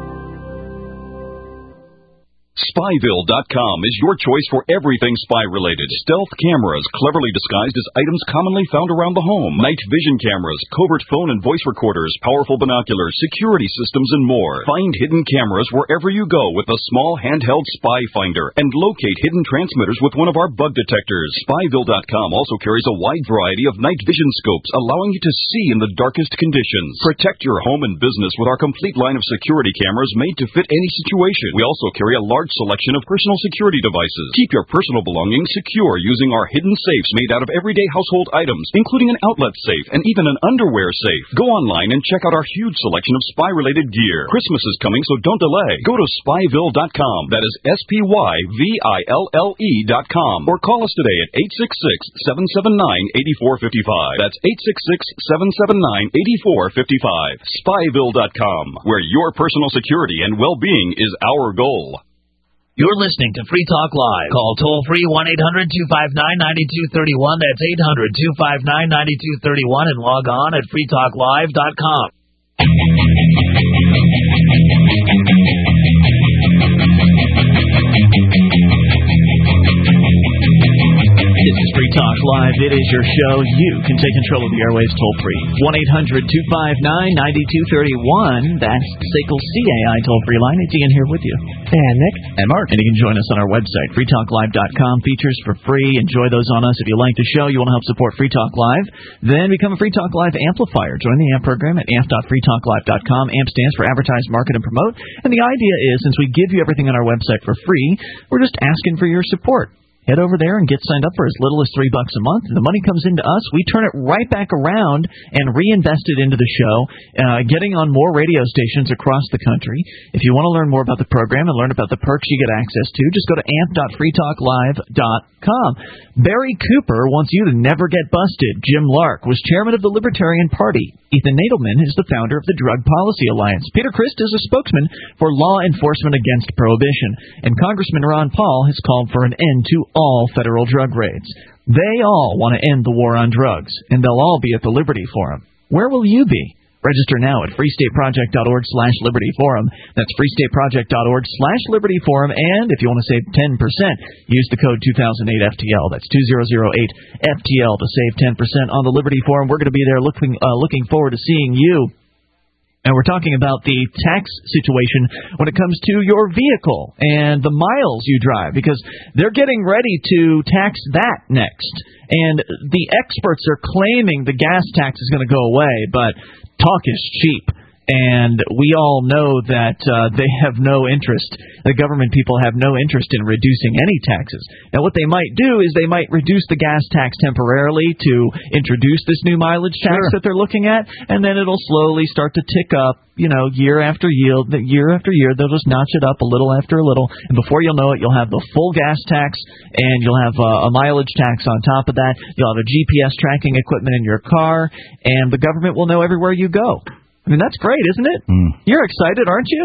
Spyville dot com is your choice for everything spy-related. Stealth cameras, cleverly disguised as items commonly found around the home. Night vision cameras, covert phone and voice recorders, powerful binoculars, security systems, and more. Find hidden cameras wherever you go with a small handheld spy finder, and locate hidden transmitters with one of our bug detectors. Spyville dot com also carries a wide variety of night vision scopes, allowing you to see in the darkest conditions. Protect your home and business with our complete line of security cameras made to fit any situation. We also carry a large selection of personal security devices. Keep your personal belongings secure using our hidden safes made out of everyday household items, including an outlet safe and even an underwear safe. Go online and check out our huge selection of spy-related gear. Christmas is coming, so don't delay. Go to Spyville dot com. That is S P Y V I L L E dot com. Or call us today at eight six six, seven seven nine, eight four five five. That's eight six six, seven seven nine, eight four five five. Spyville dot com, where your personal security and well-being is our goal. You're listening to Free Talk Live. Call toll-free one eight hundred two five nine nine two three one. That's eight hundred two five nine nine two three one, and log on at free talk live dot com. This is Free Talk Live. It is your show. You can take control of the airwaves toll-free. one eight hundred two five nine nine two three one. That's S A C L C A I toll-free line. It's Ian here with you. And Nick. And Mark. And you can join us on our website, free talk live dot com. Features for free. Enjoy those on us. If you like the show, you want to help support Free Talk Live, then become a Free Talk Live amplifier. Join the A M P program at A M P dot free talk live dot com. A M P stands for Advertise, Market, and Promote. And the idea is, since we give you everything on our website for free, we're just asking for your support. Head over there and get signed up for as little as three bucks a month. The money comes into us. We turn it right back around and reinvest it into the show, uh, getting on more radio stations across the country. If you want to learn more about the program and learn about the perks you get access to, just go to A M P dot free talk live dot com. Barry Cooper wants you to never get busted. Jim Lark was chairman of the Libertarian Party. Ethan Nadelman is the founder of the Drug Policy Alliance. Peter Christ is a spokesman for law enforcement against prohibition. And Congressman Ron Paul has called for an end to all federal drug raids. They all want to end the war on drugs, and they'll all be at the Liberty Forum. Where will you be? Register now at free state project dot org slash Liberty Forum. That's free state project dot org slash Liberty Forum. And if you want to save ten percent, use the code two thousand eight F T L. That's two thousand eight F T L to save ten percent on the Liberty Forum. We're going to be there looking, uh, looking forward to seeing you. And we're talking about the tax situation when it comes to your vehicle and the miles you drive, because they're getting ready to tax that next. And the experts are claiming the gas tax is going to go away, but talk is cheap. And we all know that uh, they have no interest. The government people have no interest in reducing any taxes. Now, what they might do is they might reduce the gas tax temporarily to introduce this new mileage tax sure. that they're looking at, and then it'll slowly start to tick up, you know, year after year, year after year. They'll just notch it up a little after a little, and before you'll know it, you'll have the full gas tax, and you'll have uh, a mileage tax on top of that. You'll have a G P S tracking equipment in your car, and the government will know everywhere you go. I mean, that's great, isn't it? Mm. You're excited, aren't you?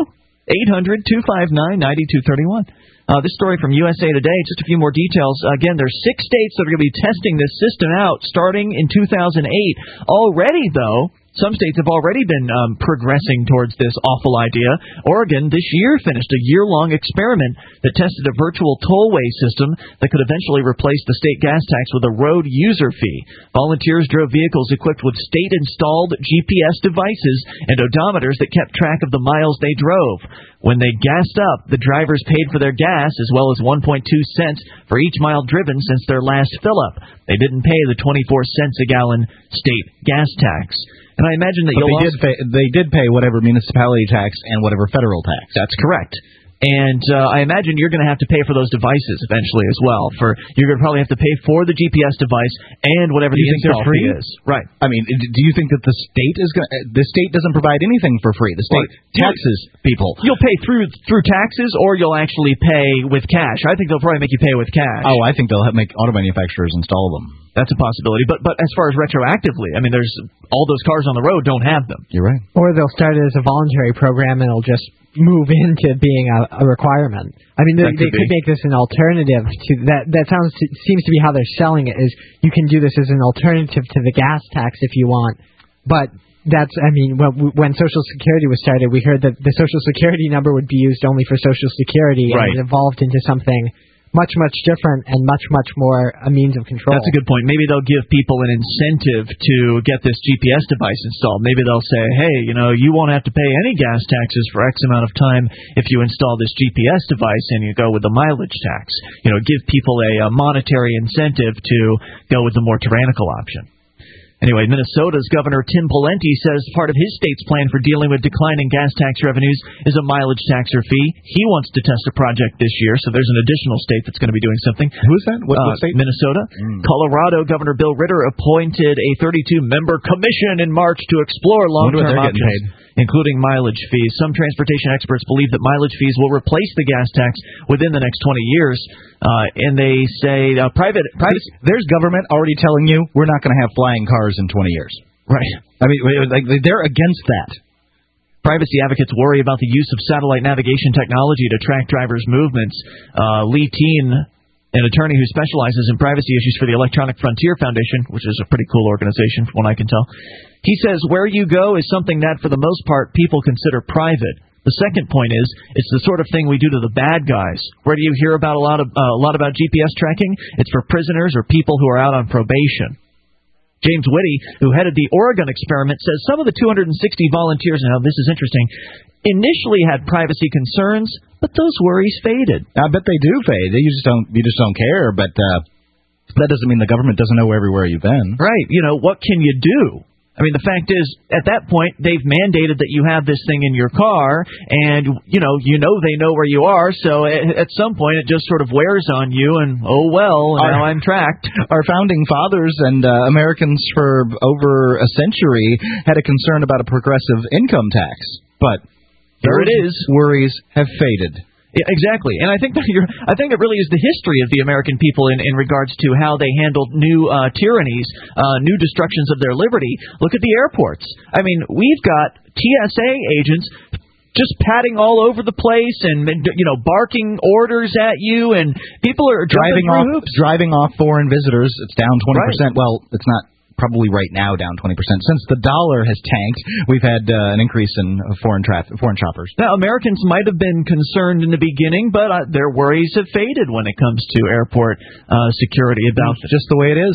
eight hundred, two five nine, nine two three one. Uh, this story from U S A Today, just a few more details. Again, there's six states that are going to be testing this system out starting in two thousand eight. Already, though, some states have already been um, progressing towards this awful idea. Oregon this year finished a year-long experiment that tested a virtual tollway system that could eventually replace the state gas tax with a road user fee. Volunteers drove vehicles equipped with state-installed G P S devices and odometers that kept track of the miles they drove. When they gassed up, the drivers paid for their gas as well as one point two cents for each mile driven since their last fill-up. They didn't pay the twenty-four cents a gallon state gas tax. And I imagine that but you'll they did pay, they did pay whatever municipality tax and whatever federal tax. That's correct. And uh, I imagine you're going to have to pay for those devices eventually as well. For you're going to probably have to pay for the G P S device and whatever do you the think install they're free? fee is. Right. I mean, do you think that the state is going? The state doesn't provide anything for free. The state well, taxes people. You'll pay through through taxes, or you'll actually pay with cash. I think they'll probably make you pay with cash. Oh, I think they'll have make auto manufacturers install them. That's a possibility. But but as far as retroactively, I mean, there's all those cars on the road don't have them. You're right. Or they'll start it as a voluntary program and it'll just move into being a, a requirement. I mean, they, That could they could be. make this an alternative to that. That sounds seems to be how they're selling it. Is you can do this as an alternative to the gas tax if you want, but. That's, I mean, when, when Social Security was started, we heard that the Social Security number would be used only for Social Security, Right. and it evolved into something much, much different and much, much more a means of control. That's a good point. Maybe they'll give people an incentive to get this G P S device installed. Maybe they'll say, hey, you know, you won't have to pay any gas taxes for X amount of time if you install this G P S device and you go with the mileage tax. You know, give people a, a monetary incentive to go with the more tyrannical option. Anyway, Minnesota's Governor Tim Pawlenty says part of his state's plan for dealing with declining gas tax revenues is a mileage tax or fee. He wants to test a project this year, so there's an additional state that's going to be doing something. Who is that? What, uh, what state? Minnesota. Mm. Colorado Governor Bill Ritter appointed a thirty-two member commission in March to explore long-term options, including mileage fees. Some transportation experts believe that mileage fees will replace the gas tax within the next twenty years. Uh, and they say uh, private, private. There's government already telling you we're not going to have flying cars in twenty years. Right. I mean, like they're against that. Privacy advocates worry about the use of satellite navigation technology to track drivers' movements. Uh, Lee Teen, an attorney who specializes in privacy issues for the Electronic Frontier Foundation, which is a pretty cool organization from what I can tell, he says where you go is something that, for the most part, people consider private. The second point is, it's the sort of thing we do to the bad guys. Where do you hear about a lot of uh, a lot about G P S tracking? It's for prisoners or people who are out on probation. James Whitty, who headed the Oregon experiment, says some of the two hundred sixty volunteers, now this is interesting, initially had privacy concerns, but those worries faded. I bet they do fade. You just don't you just don't care, but uh, that doesn't mean the government doesn't know everywhere you've been. Right. You know, what can you do? I mean, the fact is, at that point, they've mandated that you have this thing in your car, and, you know, you know they know where you are, so at, at some point it just sort of wears on you, and, oh, well, now our, I'm tracked. Our founding fathers and uh, Americans for over a century had a concern about a progressive income tax, but there it is. Worries have faded. Yeah, exactly, and I think that you're, I think it really is the history of the American people in, in regards to how they handled new uh, tyrannies, uh, new destructions of their liberty. Look at the airports. I mean, we've got T S A agents just patting all over the place and, you know, barking orders at you, and people are driving off hoops. driving off foreign visitors. It's down twenty percent. Right. Well, it's not. Probably right now down twenty percent. Since the dollar has tanked, we've had uh, an increase in foreign traffic, foreign shoppers. Now, Americans might have been concerned in the beginning, but uh, their worries have faded when it comes to airport uh, security about it's just the way it is.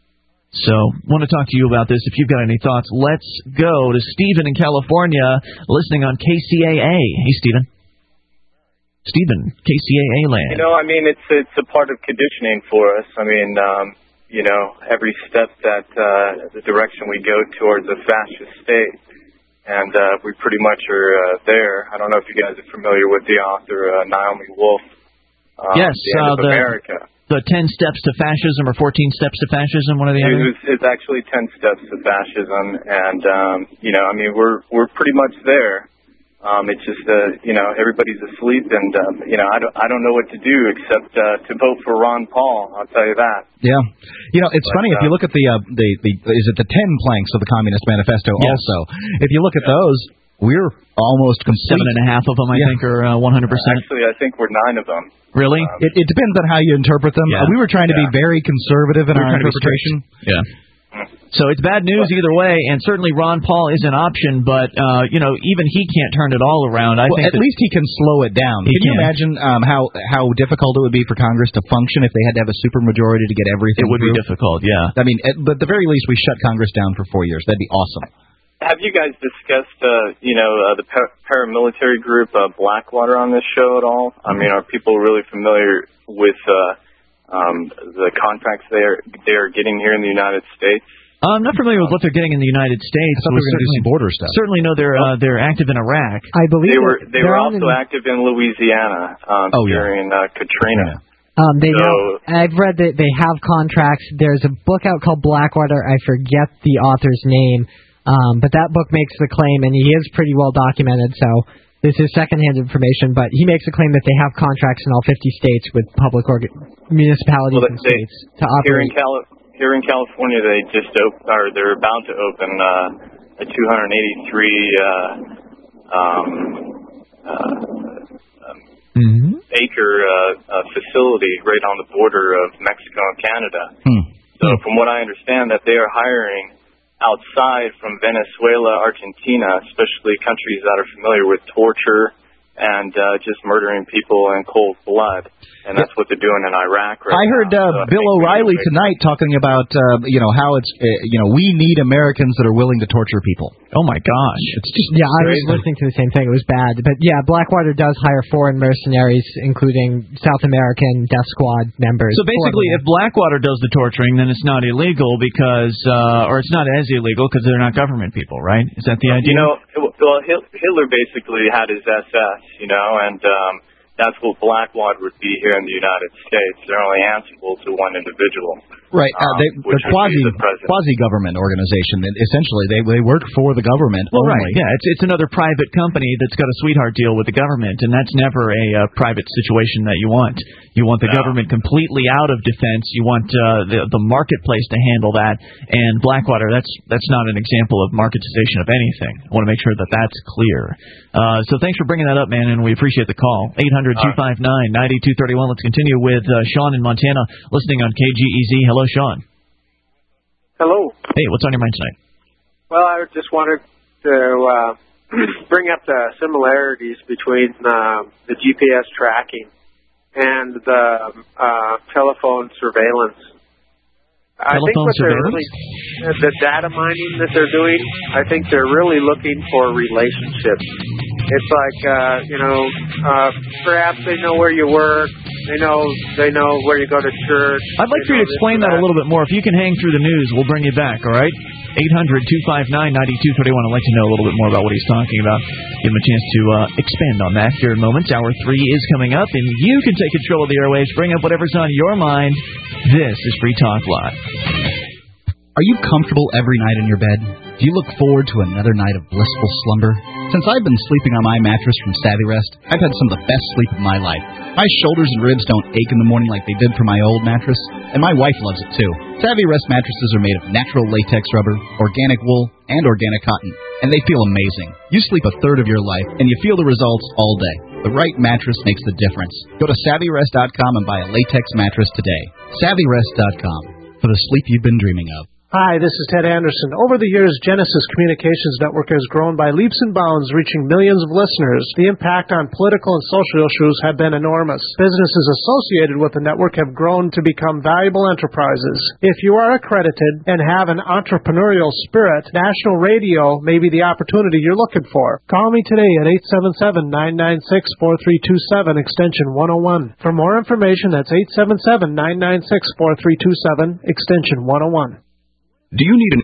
So, want to talk to you about this. If you've got any thoughts, let's go to Stephen in California, listening on K C A A. Hey, Stephen. Stephen, K C A A land. You know, I mean, it's it's a part of conditioning for us. I mean. Um, You know, every step that uh, the direction we go towards a fascist state, and uh, we pretty much are uh, there. I don't know if you guys are familiar with the author uh, Naomi Wolf. Um, Yes, the End uh, of the America. the ten steps to fascism or fourteen steps to fascism. One of the It other. was, it's actually ten steps to fascism, and um, you know, I mean, we're we're pretty much there. Um, it's just, uh, you know, everybody's asleep, and, um, you know, I don't, I don't know what to do except uh, to vote for Ron Paul, I'll tell you that. Yeah. You know, it's but, funny, uh, if you look at the, uh, the, the, is it the ten planks of the Communist Manifesto yes. also? If you look at those, We're almost complete. Seven and a half of them, I Yeah. think, are uh, one hundred percent. Actually, I think we're nine of them. Really? Um, It, it depends on how you interpret them. Yeah. Uh, we were trying to Yeah. be very conservative in We were our trying to be interpretation. Yeah. So it's bad news either way, and certainly Ron Paul is an option, but uh, you know, even he can't turn it all around. I Well, think at that least he can slow it down. He Can you can. imagine um, how how difficult it would be for Congress to function if they had to have a supermajority to get everything it would be through? difficult. Yeah. I mean, at, but at the very least, we shut Congress down for four years. That'd be awesome. Have you guys discussed, uh, you know, uh, the par- paramilitary group uh, Blackwater on this show at all? I mean, are people really familiar with uh, um, the contracts they are they are getting here in the United States? I'm not familiar with what they're getting in the United States. I thought they were gonna do some border stuff. Certainly know they're uh, they're active in Iraq. I believe They were that they they're were on also in- active in Louisiana um, Oh, yeah. during uh, Katrina. Um, they So- know. I've read that they have contracts. There's a book out called Blackwater. I forget the author's name, um, but that book makes the claim, and he is pretty well documented. So this is secondhand information, but he makes a claim that they have contracts in all fifty states with public orga- municipalities Well, and they- states to Here in operate. Cali- here in California, they just op- or they're about to open uh, a two hundred eighty-three uh, um, uh, Mm-hmm. acre uh, uh, facility right on the border of Mexico and Canada. Hmm. So from what I understand, that they are hiring outside from Venezuela, Argentina, especially countries that are familiar with torture and uh, just murdering people in cold blood. And that's what they're doing in Iraq right I heard now. uh, So I Bill think we O'Reilly need to- tonight talking about uh, you know how it's uh, you know we need Americans that are willing to torture people. Oh my gosh. It's just Yeah, I was crazy. listening to the same thing. It was bad. But yeah, Blackwater does hire foreign mercenaries, including South American Death Squad members. So basically, if Blackwater does the torturing, then it's not illegal because, uh, or it's not as illegal because they're not government people, right? Is that the idea? You know, well, Hit- Hitler basically had his S S, you know, and um, that's what Blackwater would be here in the United States. They're only answerable to one individual. Right, uh, um, they, which the would quasi be the president. quasi government organization. That essentially, they they work for the government Well, only. right, yeah, it's it's another private company that's got a sweetheart deal with the government, and that's never a uh, private situation that you want. You want the No. government completely out of defense. You want uh, the the marketplace to handle that. And Blackwater, that's that's not an example of marketization of anything. I want to make sure that that's clear. Uh, so thanks for bringing that up, man, and we appreciate the call. eight hundred two five nine nine two three one. Let's continue with uh, Sean in Montana, listening on K G E Z. Hello, Sean. Hello. Hey, what's on your mind tonight? Well, I just wanted to uh, bring up the similarities between uh, the G P S tracking and the uh, telephone surveillance. I think Telephone what they're surveillance? really, the data mining that they're doing, I think they're really looking for relationships. It's like, uh, you know, uh, perhaps they know where you work, they know they know where you go to church. I'd like for you to explain that a little bit more. If you can hang through the news, we'll bring you back, all right? eight hundred two five nine nine two three one. I'd like to know a little bit more about what he's talking about. Give him a chance to uh, expand on that here in moments. Hour three is coming up, and you can take control of the airwaves. Bring up whatever's on your mind. This is Free Talk Live. Are you comfortable every night in your bed? Do you look forward to another night of blissful slumber? Since I've been sleeping on my mattress from Savvy Rest, I've had some of the best sleep of my life. My shoulders and ribs don't ache in the morning like they did for my old mattress, and my wife loves it too. Savvy Rest mattresses are made of natural latex rubber, organic wool, and organic cotton, and they feel amazing. You sleep a third of your life, and you feel the results all day. The right mattress makes the difference. Go to savvy rest dot com and buy a latex mattress today. savvy rest dot com, for the sleep you've been dreaming of. Hi, this is Ted Anderson. Over the years, Genesis Communications Network has grown by leaps and bounds, reaching millions of listeners. The impact on political and social issues have been enormous. Businesses associated with the network have grown to become valuable enterprises. If you are accredited and have an entrepreneurial spirit, National Radio may be the opportunity you're looking for. Call me today at eight seven seven, nine nine six, four three two seven, extension one oh one. For more information, that's eight seven seven, nine nine six, four three two seven, extension one oh one. Do you need an